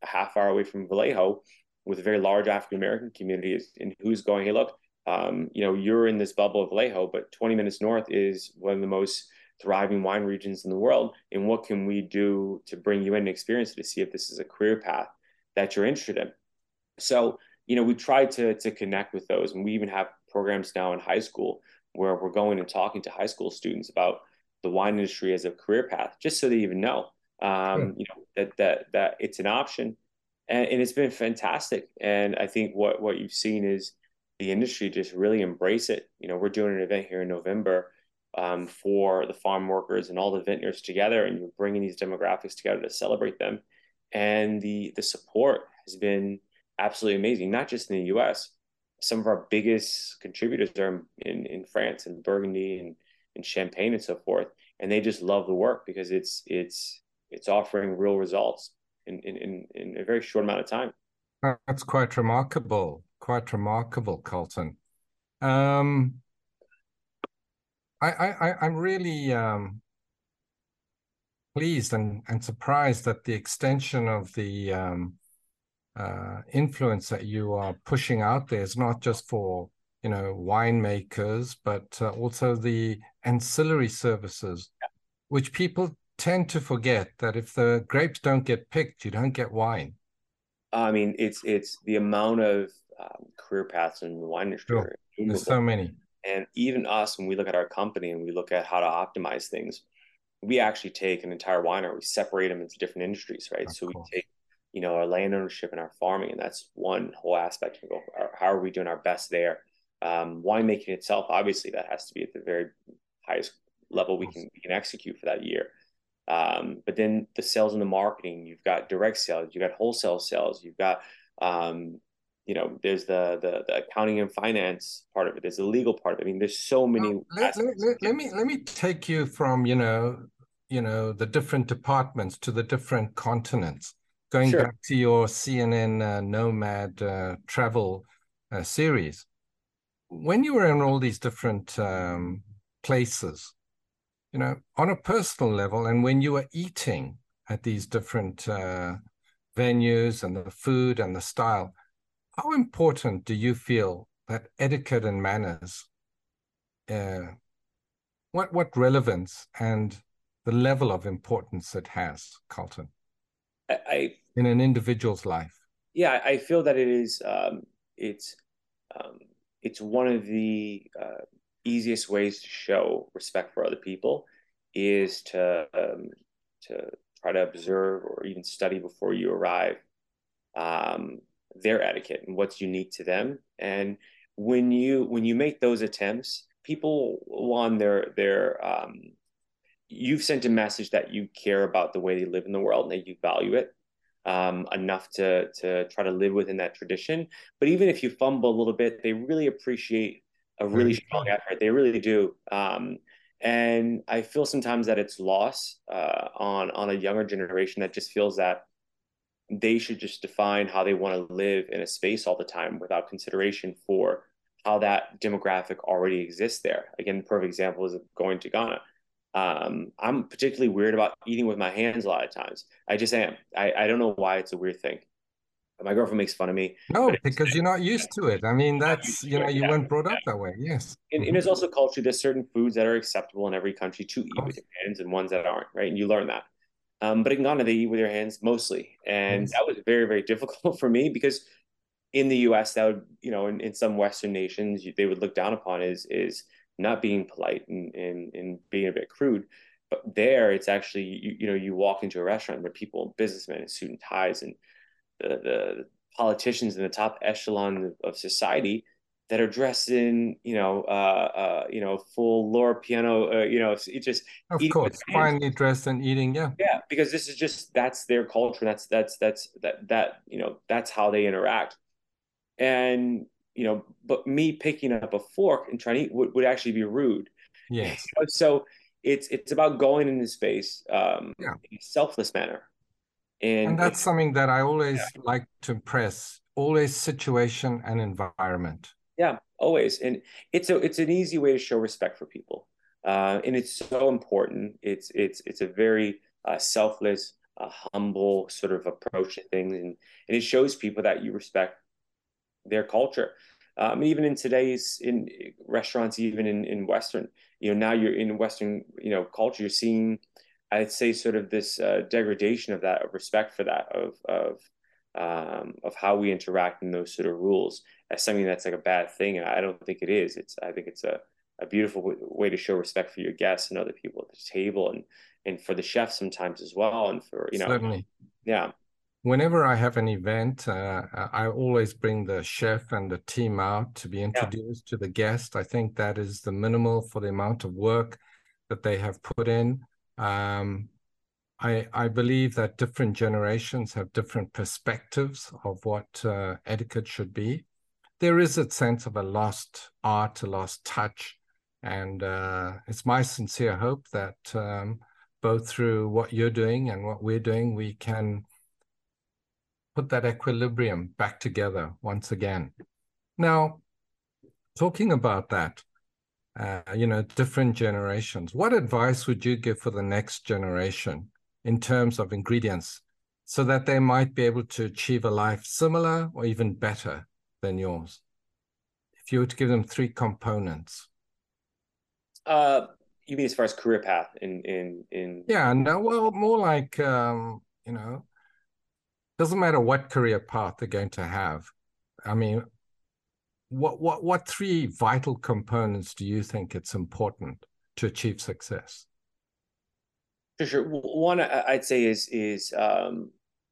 a half hour away from Vallejo with a very large African American community, and who's going, hey, look, um, you know, you're in this bubble of Vallejo, but twenty minutes north is one of the most thriving wine regions in the world. And what can we do to bring you in and experience it to see if this is a career path that you're interested in? So, you know, we tried to to connect with those, and we even have programs now in high school where we're going and talking to high school students about the wine industry as a career path, just so they even know, um, you know, that that that it's an option, and, and it's been fantastic. And I think what what you've seen is the industry just really embrace it. You know, we're doing an event here in November um, for the farm workers and all the vintners together, and you're bringing these demographics together to celebrate them, and the the support has been absolutely amazing, not just in the U S. Some of our biggest contributors are in, in France and Burgundy and, and Champagne and so forth. And they just love the work because it's it's it's offering real results in, in, in a very short amount of time. That's quite remarkable, quite remarkable, Carlton. Um, I, I, I'm really um, pleased and, and surprised at the extension of the um, uh, influence that you are pushing out there is not just for, you know, winemakers, but uh, also the ancillary services, which people tend to forget that if the grapes don't get picked, you don't get wine. I mean, it's it's the amount of um, career paths in the wine industry Sure. are There's innumerable. so many. And even us, when we look at our company and we look at how to optimize things, we actually take an entire winery, we separate them into different industries, right? Of So we course. take, you know, our land ownership and our farming, and that's one whole aspect. We go, how are we doing our best there? Um, winemaking itself, obviously, that has to be at the very highest level we can we can execute for that year. Um, but then the sales and the marketing, you've got direct sales, you've got wholesale sales, you've got, um, you know, there's the, the the accounting and finance part of it. There's the legal part of it. I mean, there's so many Well, let, let, aspects. let, let me let me take you from, you know, you know, the different departments to the different continents. Going Sure. back to your C N N uh, Nomad uh, travel uh, series, when you were in all these different um, places, you know, on a personal level, and when you were eating at these different uh, venues and the food and the style, how important do you feel that etiquette and manners, uh, what what relevance and the level of importance it has, Carlton, I, I in an individual's life? yeah, I feel that it is um, it's um, it's one of the uh, easiest ways to show respect for other people is to um, to try to observe or even study before you arrive um, their etiquette and what's unique to them. And when you when you make those attempts, people on their their um, you've sent a message that you care about the way they live in the world and that you value it um, enough to to try to live within that tradition. But even if you fumble a little bit, they really appreciate a really Very strong true. effort. They really do. Um, and I feel sometimes that it's lost uh, on on a younger generation that just feels that they should just define how they want to live in a space all the time without consideration for how that demographic already exists there. Again, the perfect example is going to Ghana. Um, I'm particularly weird about eating with my hands a lot of times. I just am. I, I don't know why it's a weird thing. My girlfriend makes fun of me, but No, it's, because you're not used to it. I mean, I'm not that's, used you to know, it. you Yeah. weren't brought Yeah. up that way. Yes. And, and Mhm. there's also culture. There's certain foods that are acceptable in every country to Of eat with course. your hands and ones that aren't, right? And you learn that. Um, but in Ghana, they eat with their hands mostly. And Yes. that was very, very difficult for me because in the U S, that would, you know, in, in some Western nations, they would look down upon is is not being polite and, and, and being a bit crude. But there, it's actually, you, you know, you walk into a restaurant where people, businessmen in suit and ties, and the, the politicians in the top echelon of society that are dressed in, you know, uh, uh, you know, full Loro Piano, uh, you know, it just Of eating with course. their hands. Finely dressed and eating. Yeah. Yeah, because this is just that's their culture. That's that's that's that that you know that's how they interact. And you know, but me picking up a fork and trying to eat would, would actually be rude. Yes. So it's it's about going into space um, Yeah. in a selfless manner. And And, and that's something that I always like to impress, always situation and environment. yeah, always. And it's a it's an easy way to show respect for people. Uh, and it's so important. It's it's it's a very uh, selfless, a humble sort of approach to things, and and it shows people that you respect their culture. Um, even in today's in restaurants, even in in Western, you know, now you're in Western, you know, culture, you're seeing, I'd say, sort of this uh, degradation of that, of respect for that, of of um, of how we interact in those sort of rules as something that's like a bad thing. And I don't think it is. It's I think it's a a beautiful w- way to show respect for your guests and other people at the table, and and for the chef sometimes as well, and for, you know, Certainly. yeah, Whenever I have an event, uh, I always bring the chef and the team out to be yeah. introduced to the guest. I think that is the minimal for the amount of work that they have put in. Um, I, I believe that different generations have different perspectives of what uh, etiquette should be. There is a sense of a lost art, a lost touch, and uh, it's my sincere hope that um, both through what you're doing and what we're doing, we can put that equilibrium back together once again. Now, talking about that, uh, you know, different generations, what advice would you give for the next generation in terms of ingredients so that they might be able to achieve a life similar or even better than yours? If you were to give them three components. Uh, you mean as far as career path in in in? Yeah, no, well, more like, um, you know, doesn't matter what career path they're going to have. I mean, what what what three vital components do you think it's important to achieve success? For sure. One I'd say is is um,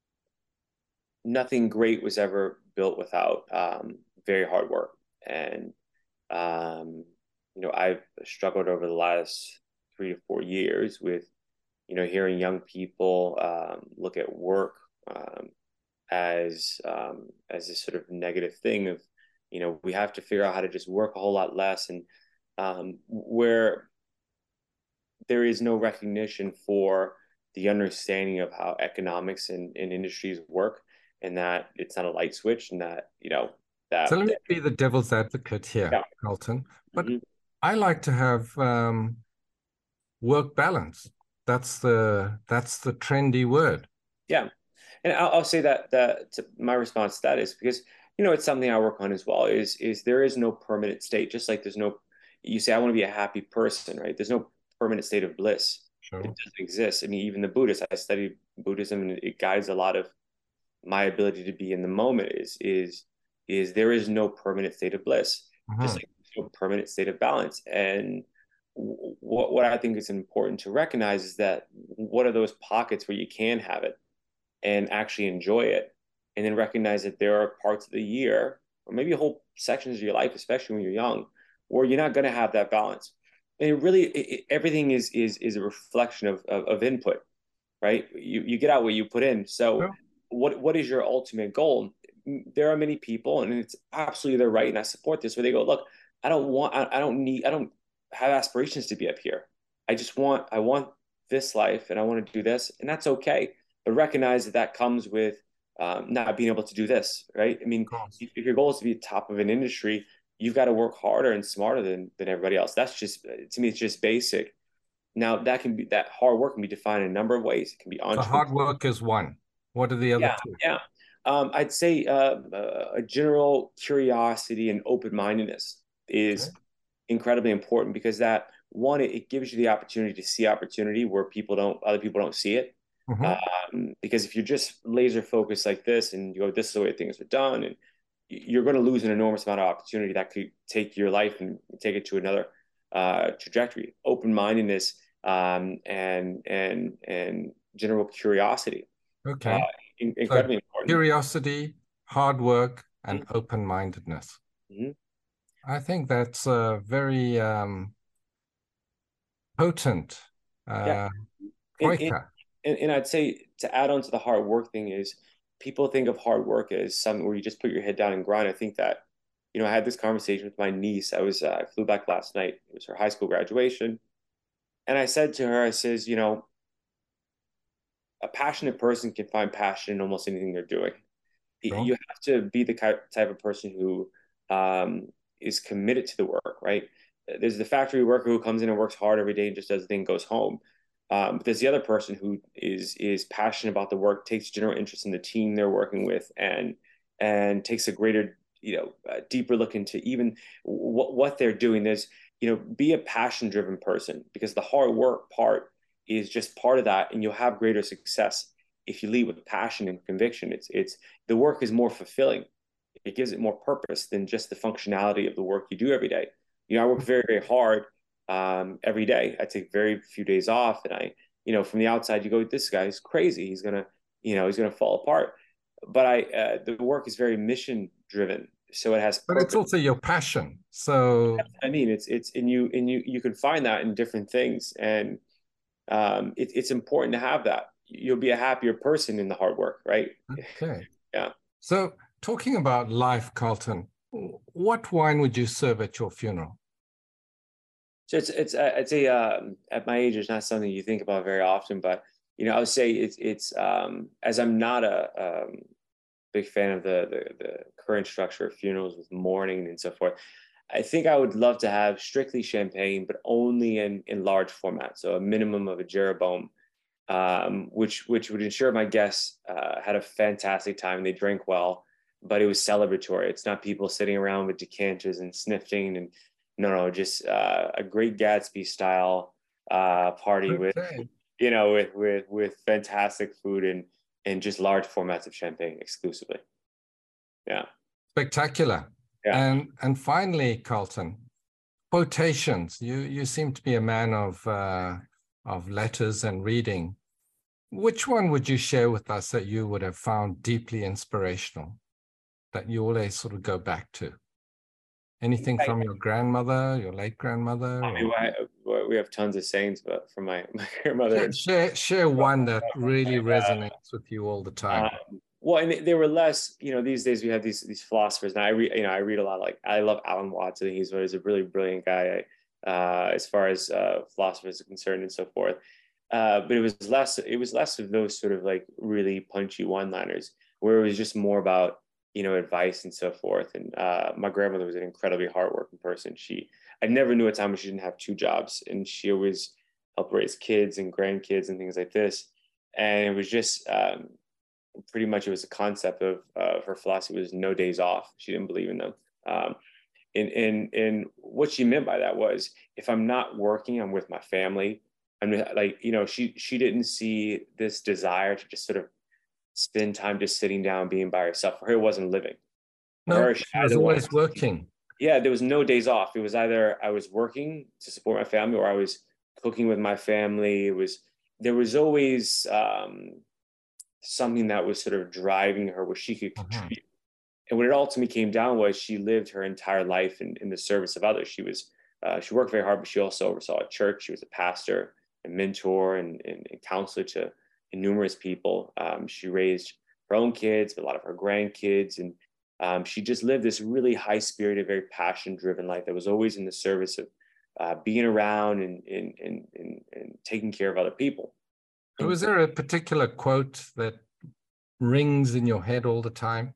nothing great was ever built without um, very hard work. And um, you know, I've struggled over the last three to four years with, you know, hearing young people um, look at work um, as um, as this sort of negative thing of, you know, we have to figure out how to just work a whole lot less, and um, where there is no recognition for the understanding of how economics and, and industries work, and that it's not a light switch, and that, you know, So that, let me that be the devil's advocate here, yeah. Carlton. But Mm-hmm. I like to have um, work balance. That's the that's the trendy word. Yeah. And I'll, I'll say that that to, my response to that is because, you know, it's something I work on as well, is is there is no permanent state, just like there's no, you say I want to be a happy person, right? There's no permanent state of bliss. It Sure. doesn't exist. I mean, even the Buddhists, I study Buddhism, and it guides a lot of my ability to be in the moment, is is is there is no permanent state of bliss, just Mhm. like there's no permanent state of balance. And what what I think is important to recognize is that what are those pockets where you can have it and actually enjoy it, and then recognize that there are parts of the year, or maybe whole sections of your life, especially when you're young, where you're not going to have that balance. And it really, it, it, everything is is is a reflection of, of of input, right? You you get out what you put in. So Sure. what what is your ultimate goal? There are many people, and it's absolutely their right, and I support this, where they go, look, I don't want, I, I don't need, I don't have aspirations to be up here. I just want, I want this life, and I want to do this, and that's okay. But recognize that that comes with um, not being able to do this, right? I mean, Of course. if, if your goal is to be top of an industry, you've got to work harder and smarter than than everybody else. That's just, to me, it's just basic. Now that can be, that hard work can be defined in a number of ways. It can be So entrepreneur. hard work is one. What are the other Yeah, two? yeah. Um, I'd say uh, uh, a general curiosity and open-mindedness is Okay. incredibly important, because that one, it, it gives you the opportunity to see opportunity where people don't, other people don't see it. Mhm. Um, because if you're just laser focused like this, and you go, this is the way things are done, and you're going to lose an enormous amount of opportunity that could take your life and take it to another uh, trajectory. Open-mindedness um, and and and general curiosity, uh, Okay. in, So incredibly important. curiosity, hard work, and Mm-hmm. open-mindedness. Mm-hmm. I think that's a very um, potent Yeah, uh, and, and troika. and and I'd say, to add on to the hard work thing, is people think of hard work as something where you just put your head down and grind. I think that, you know, I had this conversation with my niece. I was uh, I flew back last night. It was her high school graduation, and I said to her, I says, you know, a passionate person can find passion in almost anything they're doing. Sure. You have to be the type of person who um, is committed to the work, right? There's the factory worker who comes in and works hard every day and just does the thing, goes home. Um, but there's the other person who is is passionate about the work, takes general interest in the team they're working with, and and takes a greater, you know, uh, deeper look into even what what they're doing. There's, you know, be a passion-driven person, because the hard work part is just part of that, and you'll have greater success if you lead with passion and conviction. It's it's the work is more fulfilling. It gives it more purpose than just the functionality of the work you do every day. You know, I work very, very hard um, every day. I take very few days off, and I, you know, from the outside, you go, this guy's crazy. He's gonna, you know, he's gonna fall apart. But I, uh, the work is very mission driven, so it has But purpose. it's also your passion. So I mean, it's it's and you and you you can find that in different things, and um, it, it's important to have that. You'll be a happier person in the hard work, right? okay. Yeah. So talking about life, Carlton, what wine would you serve at your funeral? So it's it's I'd say um, at my age, it's not something you think about very often, but you know, I would say it's it's um, as I'm not a um, big fan of the, the the current structure of funerals with mourning and so forth. I think I would love to have strictly champagne, but only in in large format, so a minimum of a Jeroboam, um, which which would ensure my guests uh, had a fantastic time. They drank well, but it was celebratory. It's not people sitting around with decanters and sniffing, and no, no, just uh, a great Gatsby style uh, party with, Okay. you know, with with with fantastic food and and just large formats of champagne exclusively. Yeah. Spectacular. Yeah. And and finally, Carlton, quotations. You you seem to be a man of uh, of letters and reading. Which one would you share with us that you would have found deeply inspirational, that you always sort of go back to? Anything from your grandmother, your late grandmother? I mean, I, we have tons of sayings, but from my, my grandmother. Share, share one that really resonates with you all the time. Um, well, and they were less, you know, these days we have these these philosophers, and I read, you know, I read a lot. Like I love Alan Watts. I think he's, he's a really brilliant guy uh, as far as uh, philosophers are concerned and so forth. Uh, but it was less, it was less of those sort of like really punchy one-liners, where it was just more about, you know, advice and so forth. And uh, my grandmother was an incredibly hardworking person. She, I never knew a time when she didn't have two jobs, and she always helped raise kids and grandkids and things like this. And it was just um, pretty much, it was a concept of uh, her philosophy was no days off. She didn't believe in them. Um, and, and, and what she meant by that was, if I'm not working, I'm with my family. I mean, like, you know, she, she didn't see this desire to just sort of spend time just sitting down, being by herself. For her, it wasn't living. For no, her, she, she was always was, working. Yeah, there was no days off. It was either I was working to support my family, or I was cooking with my family. It was, there was always um, something that was sort of driving her where she could contribute. Uh-huh. And what it ultimately came down was, she lived her entire life in, in the service of others. She was, uh, she worked very hard, but she also oversaw a church. She was a pastor, a mentor, and, and, and counselor to numerous people. Um, she raised her own kids, but a lot of her grandkids. And um, she just lived this really high-spirited, very passion-driven life that was always in the service of uh, being around and, and, and, and, and taking care of other people. So is there a particular quote that rings in your head all the time?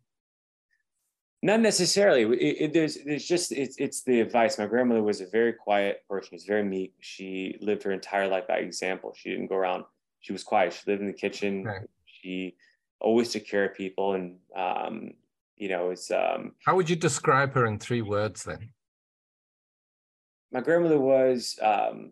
Not necessarily. It, it, there's, there's just, it's, it's the advice. My grandmother was a very quiet person. She was very meek. She lived her entire life by example. She didn't go around. She was quiet. She lived in the kitchen. Right. She always took care of people. And, um, you know, it's... Um, How would you describe her in three words then? My grandmother was um,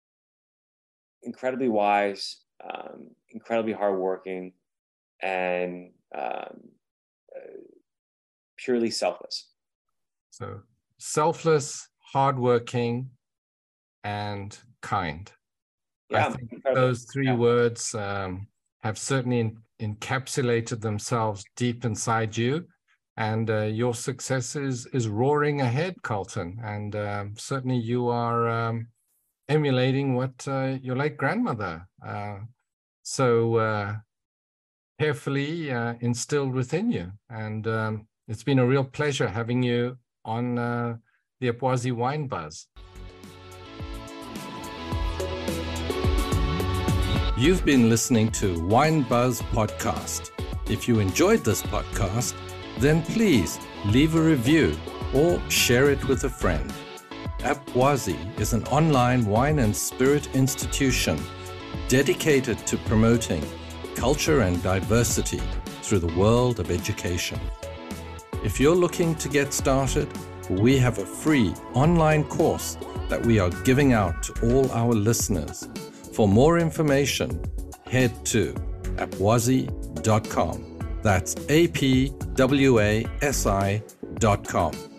incredibly wise, um, incredibly hardworking, and um, uh, purely selfless. So selfless, hardworking, and kind. Yeah, I think those three yeah. words um, have certainly in, encapsulated themselves deep inside you, and uh, your success is, is roaring ahead, Carlton. And um, certainly you are um, emulating what uh, your late grandmother uh, so uh, carefully uh, instilled within you. And um, it's been a real pleasure having you on uh, the Abwazi Wine Buzz. You've been listening to Wine Buzz Podcast. If you enjoyed this podcast, then please leave a review or share it with a friend. Abwazi is an online wine and spirit institution dedicated to promoting culture and diversity through the world of education. If you're looking to get started, we have a free online course that we are giving out to all our listeners. For more information, head to apwasi dot com. That's A P W A S I dot com.